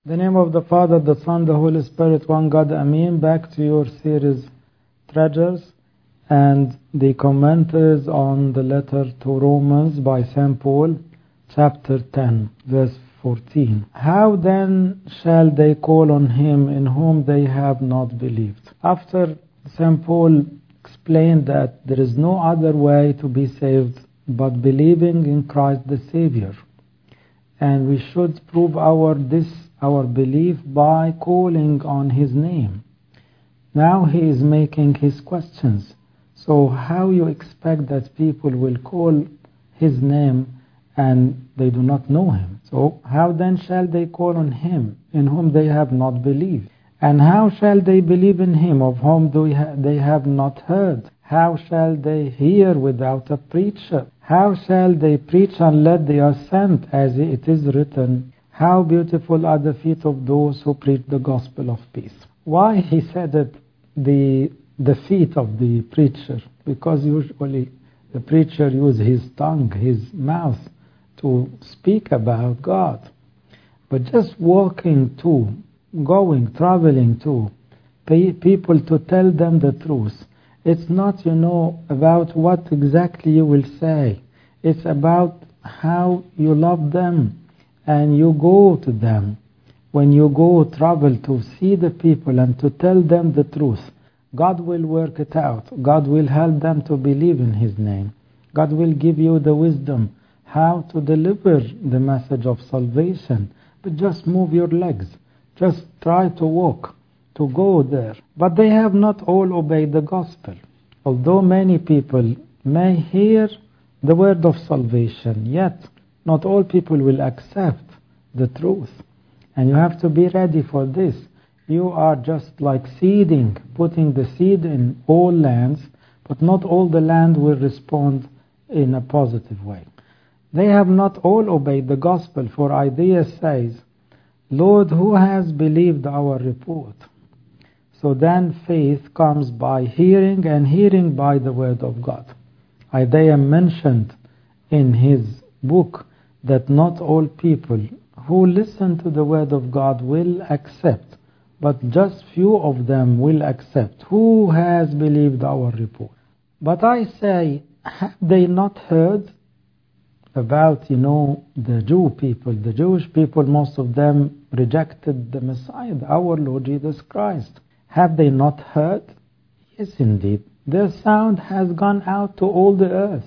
In the name of the Father, the Son, the Holy Spirit, one God, Amen. Back to your series, Treasures, and the commenters on the letter to Romans by St. Paul, chapter 10, verse 14. How then shall they call on him in whom they have not believed? After St. Paul explained that there is no other way to be saved but believing in Christ the Savior, and we should prove our belief by calling on his name. Now he is making his questions. So how you expect that people will call his name and they do not know him? So how then shall they call on him in whom they have not believed? And how shall they believe in him of whom they have not heard? How shall they hear without a preacher? How shall they preach unless they are sent? As it is written, how beautiful are the feet of those who preach the gospel of peace. Why he said it, the feet of the preacher? Because usually the preacher uses his tongue, his mouth, to speak about God. But just walking to, going, traveling to, people to tell them the truth. It's not, about what exactly you will say. It's about how you love them and you go to them. When you go travel to see the people and to tell them the truth, God will work it out. God will help them to believe in his name. God will give you the wisdom how to deliver the message of salvation. But just move your legs. Just try to walk, to go there. But they have not all obeyed the gospel. Although many people may hear the word of salvation, yet not all people will accept the truth. And you have to be ready for this. You are just like seeding, putting the seed in all lands, but not all the land will respond in a positive way. They have not all obeyed the gospel, for Isaiah says, Lord, who has believed our report? So then faith comes by hearing, and hearing by the word of God. Isaiah mentioned in his book that not all people who listen to the word of God will accept, but just few of them will accept. Who has believed our report? But I say, have they not heard about, the Jew people, the Jewish people? Most of them rejected the Messiah, our Lord Jesus Christ. Have they not heard? Yes, indeed. Their sound has gone out to all the earth.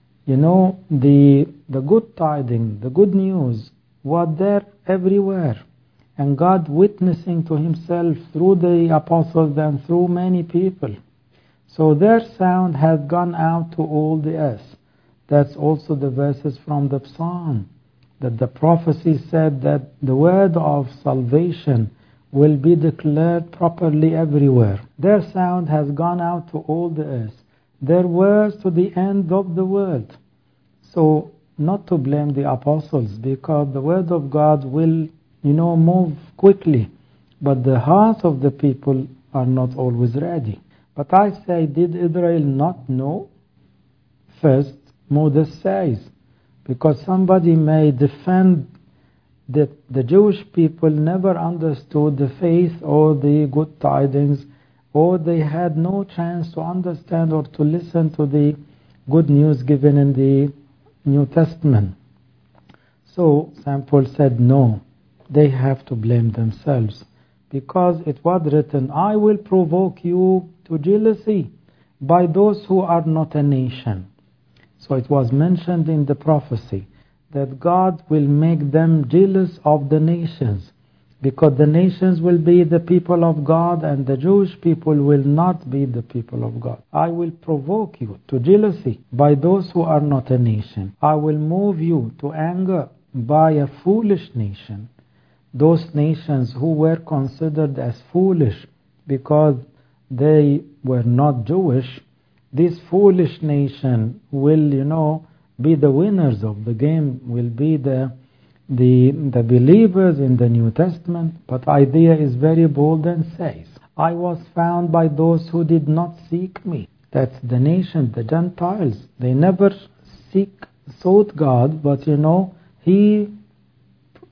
The good tidings, the good news, was there everywhere. And God witnessing to himself through the apostles and through many people. So their sound has gone out to all the earth. That's also the verses from the Psalm, that the prophecy said that the word of salvation will be declared properly everywhere. Their sound has gone out to all the earth. Their words to the end of the world. So, not to blame the apostles, because the word of God will, move quickly. But the hearts of the people are not always ready. But I say, did Israel not know? First, Moses says, because somebody may defend that the Jewish people never understood the faith or the good tidings, or they had no chance to understand or to listen to the good news given in the New Testament. So St. Paul said, no, they have to blame themselves, because it was written, I will provoke you to jealousy by those who are not a nation. So it was mentioned in the prophecy that God will make them jealous of the nations, because the nations will be the people of God and the Jewish people will not be the people of God. I will provoke you to jealousy by those who are not a nation. I will move you to anger by a foolish nation. Those nations who were considered as foolish because they were not Jewish, this foolish nation will, be the winners of the game, will be the believers in the New Testament. But Isaiah is very bold and says, I was found by those who did not seek me. That's the nation, the Gentiles. They never sought God, but he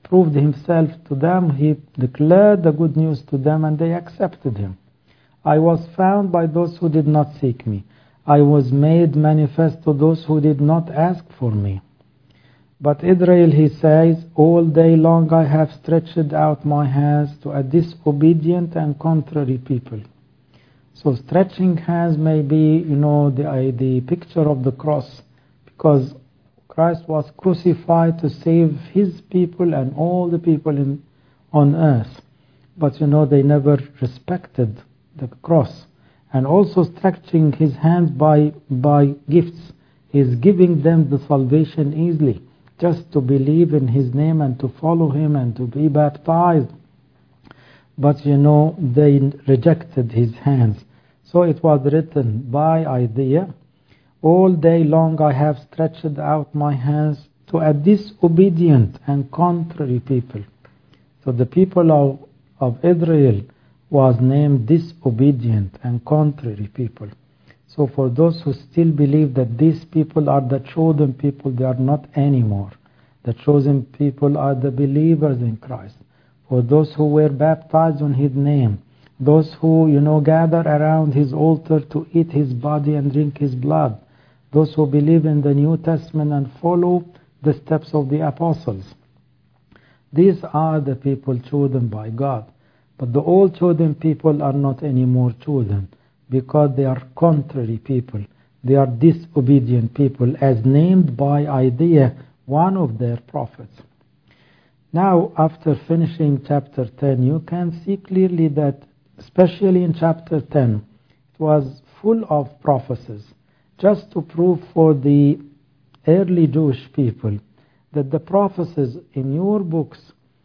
proved himself to them. He declared the good news to them, and they accepted him. I was found by those who did not seek me. I was made manifest to those who did not ask for me. But Israel, he says, all day long I have stretched out my hands to a disobedient and contrary people. So stretching hands may be, the picture of the cross, because Christ was crucified to save his people and all the people on earth. But they never respected the cross. And also stretching his hands by gifts. He's giving them the salvation easily, just to believe in his name and to follow him and to be baptized. But they rejected his hands. So it was written by Isaiah, all day long I have stretched out my hands to a disobedient and contrary people. So the people of Israel was named disobedient and contrary people. So for those who still believe that these people are the chosen people, they are not anymore. The chosen people are the believers in Christ. For those who were baptized in his name, those who, gather around his altar to eat his body and drink his blood, those who believe in the New Testament and follow the steps of the apostles. These are the people chosen by God. But the all chosen people are not anymore chosen, because they are contrary people. They are disobedient people, as named by Isaiah, one of their prophets. Now, after finishing chapter 10, you can see clearly that, especially in chapter 10, it was full of prophecies, just to prove for the early Jewish people that the prophecies in your books,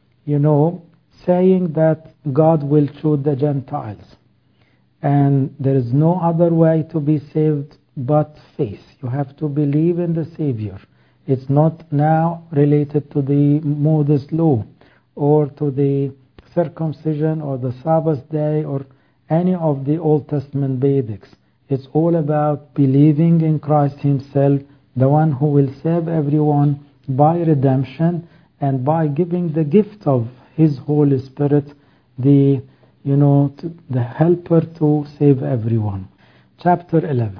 saying that God will choose the Gentiles. And there is no other way to be saved but faith. You have to believe in the Savior. It's not now related to the Moses law or to the circumcision or the Sabbath day or any of the Old Testament basics. It's all about believing in Christ himself, the one who will save everyone by redemption and by giving the gift of his Holy Spirit, the helper to save everyone. Chapter 11.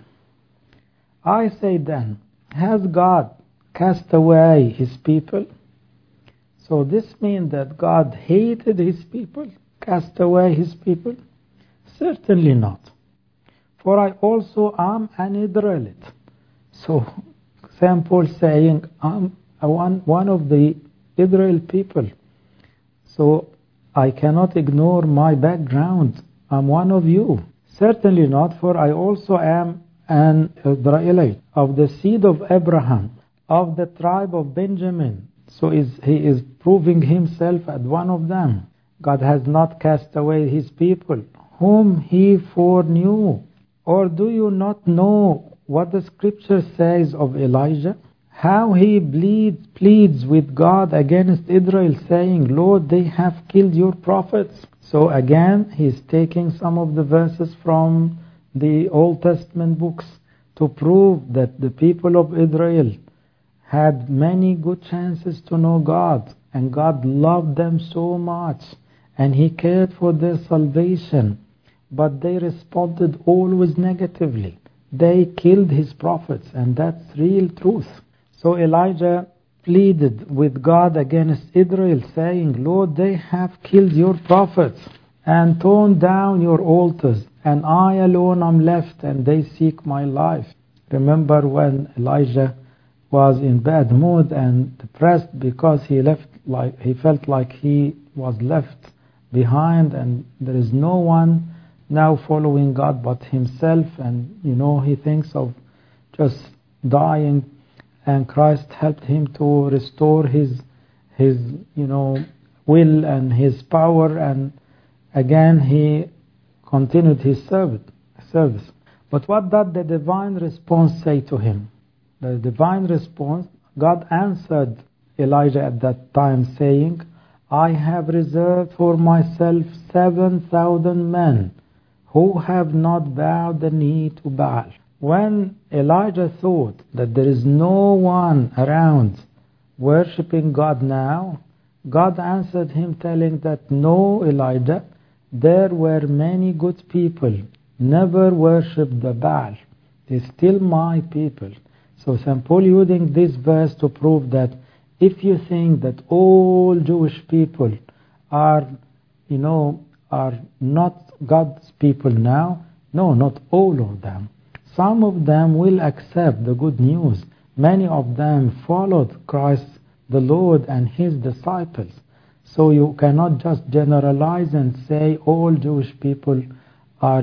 I say then, has God cast away his people? So this means that God hated his people, cast away his people? Certainly not. For I also am an Israelite. So St. Paul saying, I'm one of the Israel people. So I cannot ignore my background. I'm one of you. Certainly not, for I also am an Israelite, of the seed of Abraham, of the tribe of Benjamin. So he is proving himself as one of them. God has not cast away his people, whom he foreknew. Or do you not know what the scripture says of Elijah? How he pleads with God against Israel, saying, Lord, they have killed your prophets. So again, he's taking some of the verses from the Old Testament books to prove that the people of Israel had many good chances to know God, and God loved them so much, and he cared for their salvation, but they responded always negatively. They killed his prophets, and that's real truth. So Elijah pleaded with God against Israel, saying, Lord, they have killed your prophets and torn down your altars, and I alone am left, and they seek my life. Remember when Elijah was in bad mood and depressed because he felt like he was left behind, and there is no one now following God but himself, and he thinks of just dying, and Christ helped him to restore his will and his power, and again he continued his service. But what did the divine response say to him? The divine response, God answered Elijah at that time, saying, I have reserved for myself 7,000 men who have not bowed the knee to Baal. When Elijah thought that there is no one around worshipping God now, God answered him telling that, no, Elijah, there were many good people, never worshipped the Baal. They're still my people. So St. Paul using this verse to prove that if you think that all Jewish people are not God's people now, no, not all of them. Some of them will accept the good news. Many of them followed Christ the Lord and His disciples. So you cannot just generalize and say all Jewish people are,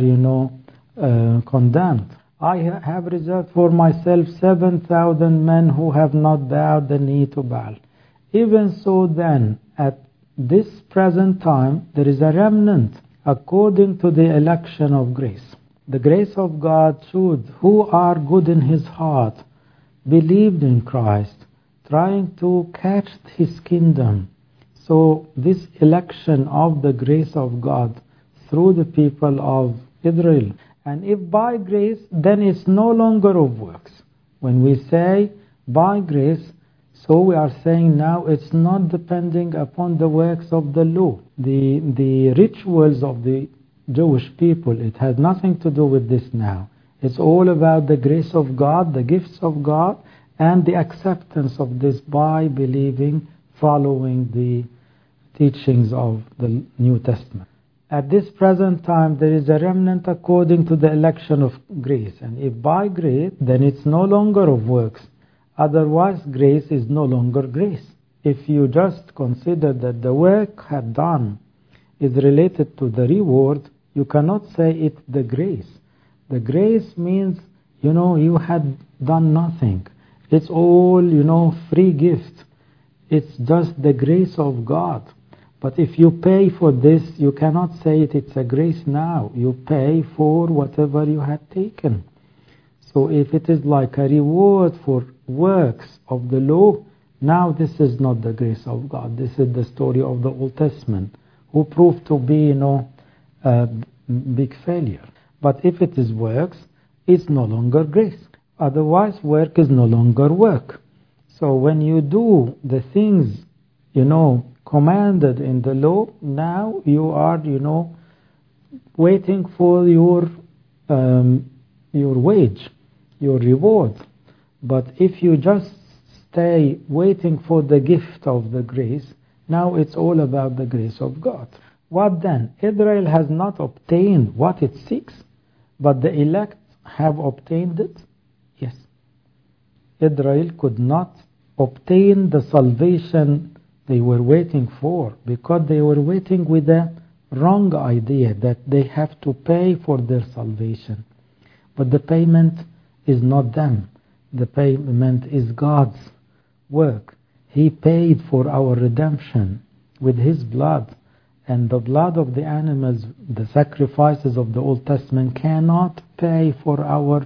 condemned. I have reserved for myself 7,000 men who have not bowed the knee to Baal. Even so then, at this present time, there is a remnant according to the election of grace. The grace of God should, who are good in his heart, believed in Christ, trying to catch His kingdom. So this election of the grace of God through the people of Israel. And if by grace, then it's no longer of works. When we say by grace, so we are saying now it's not depending upon the works of the law. The rituals of the Jewish people, it has nothing to do with this now. It's all about the grace of God, the gifts of God, and the acceptance of this by believing, following the teachings of the New Testament. At this present time, there is a remnant according to the election of grace. And if by grace, then it's no longer of works. Otherwise, grace is no longer grace. If you just consider that the work had done is related to the reward, you cannot say it's the grace. The grace means, you had done nothing. It's all, free gift. It's just the grace of God. But if you pay for this, you cannot say it's a grace now. You pay for whatever you had taken. So if it is like a reward for works of the law, now this is not the grace of God. This is the story of the Old Testament, who proved to be, a big failure. But if it is works, it's no longer grace. Otherwise, work is no longer work. So when you do the things, commanded in the law, now you are, waiting for your wage, your reward. But if you just stay waiting for the gift of the grace, now it's all about the grace of God. What then? Israel has not obtained what it seeks, but the elect have obtained it? Yes. Israel could not obtain the salvation they were waiting for, because they were waiting with a wrong idea that they have to pay for their salvation. But the payment is not them. The payment is God's work. He paid for our redemption with His blood. And the blood of the animals, the sacrifices of the Old Testament, cannot pay for our,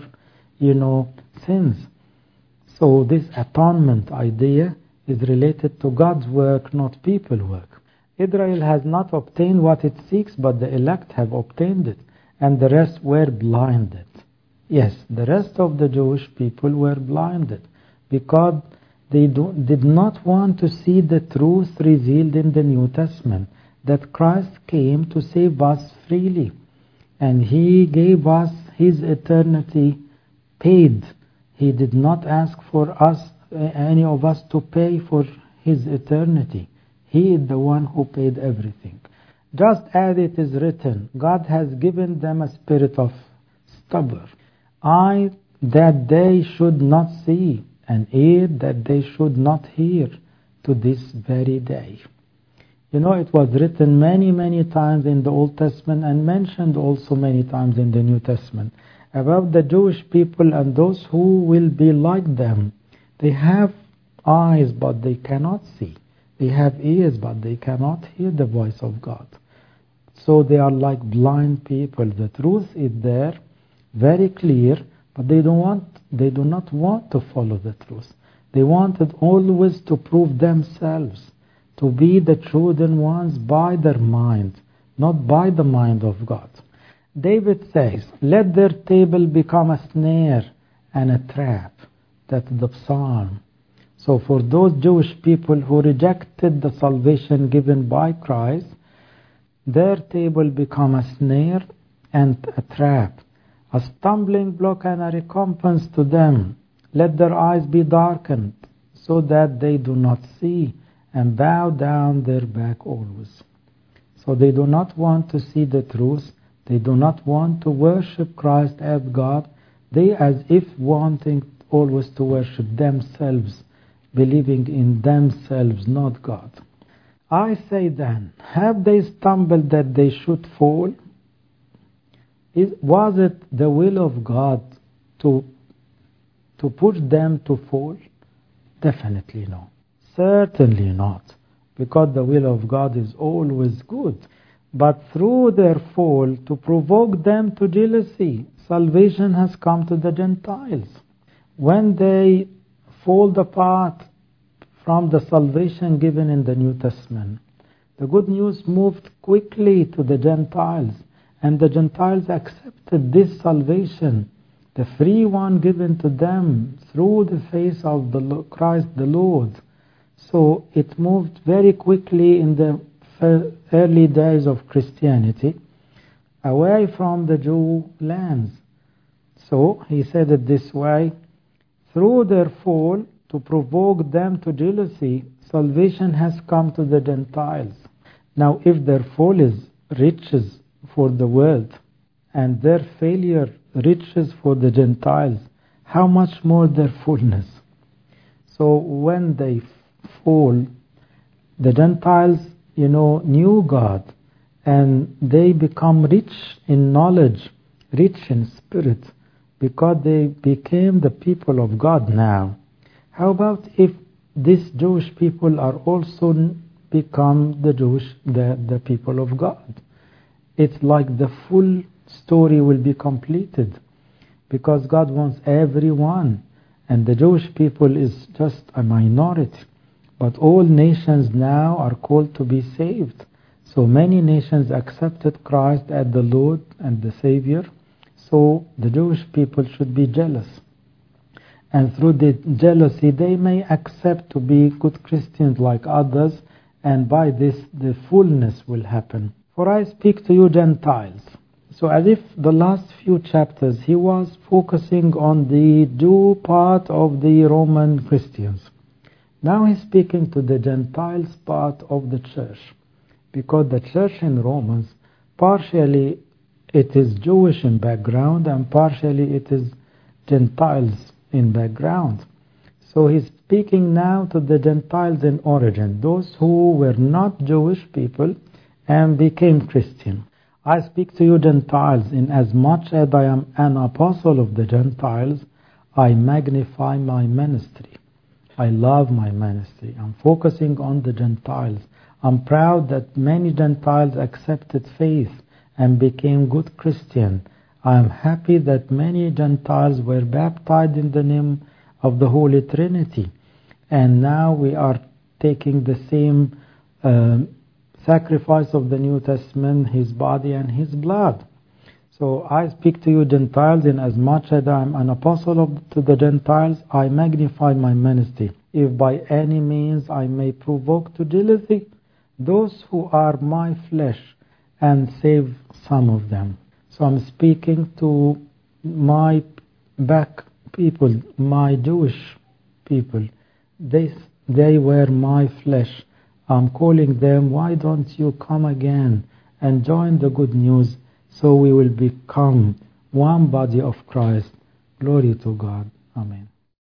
sins. So this atonement idea is related to God's work, not people's work. Israel has not obtained what it seeks, but the elect have obtained it, and the rest were blinded. Yes, the rest of the Jewish people were blinded, because they did not want to see the truth revealed in the New Testament, that Christ came to save us freely, and He gave us His eternity paid. He did not ask for us, any of us, to pay for His eternity. He is the one who paid everything. Just as it is written, God has given them a spirit of stupor, eye that they should not see, and ear that they should not hear, to this very day. It was written many, many times in the Old Testament, and mentioned also many times in the New Testament, about the Jewish people and those who will be like them. They have eyes, but they cannot see. They have ears, but they cannot hear the voice of God. So they are like blind people. The truth is there, very clear, but they do not want to follow the truth. They wanted always to prove themselves to be the chosen ones by their mind, not by the mind of God. David says, let their table become a snare and a trap. That's the psalm. So for those Jewish people who rejected the salvation given by Christ, their table became a snare and a trap, a stumbling block and a recompense to them. Let their eyes be darkened, so that they do not see, and bow down their back always. So they do not want to see the truth. They do not want to worship Christ as God. They as if wanting always to worship themselves, believing in themselves, not God. I say then, have they stumbled that they should fall? Was it the will of God to push them to fall? Definitely no. Certainly not, because the will of God is always good. But through their fall, to provoke them to jealousy, salvation has come to the Gentiles. When they fall apart from the salvation given in the New Testament, the good news moved quickly to the Gentiles, and the Gentiles accepted this salvation, the free one given to them through the face of Christ the Lord. So it moved very quickly in the early days of Christianity, away from the Jew lands. So he said it this way, through their fall, to provoke them to jealousy, salvation has come to the Gentiles. Now if their fall is riches for the world, and their failure riches for the Gentiles, how much more their fullness? So when they fall, the Gentiles, knew God, and they become rich in knowledge, rich in spirit, because they became the people of God now. How about if these Jewish people are also become the people of God? It's like the full story will be completed, because God wants everyone, and the Jewish people is just a minority. But all nations now are called to be saved. So many nations accepted Christ as the Lord and the Savior. So the Jewish people should be jealous. And through the jealousy, they may accept to be good Christians like others, and by this the fullness will happen. For I speak to you Gentiles. So as if the last few chapters he was focusing on the Jew part of the Roman Christians. Now he's speaking to the Gentiles part of the church, because the church in Romans, partially it is Jewish in background and partially it is Gentiles in background. So he's speaking now to the Gentiles in origin, those who were not Jewish people and became Christian. I speak to you Gentiles, in as much as I am an apostle of the Gentiles, I magnify my ministry. I love my ministry. I'm focusing on the Gentiles. I'm proud that many Gentiles accepted faith and became good Christian. I am happy that many Gentiles were baptized in the name of the Holy Trinity. And now we are taking the same sacrifice of the New Testament, His body and His blood. So I speak to you Gentiles, in as much as I am an apostle to the Gentiles, I magnify my ministry. If by any means I may provoke to jealousy those who are my flesh, and save some of them. So I'm speaking to my back people, my Jewish people. They were my flesh. I'm calling them, why don't you come again and join the good news, so we will become one body of Christ. Glory to God. Amen.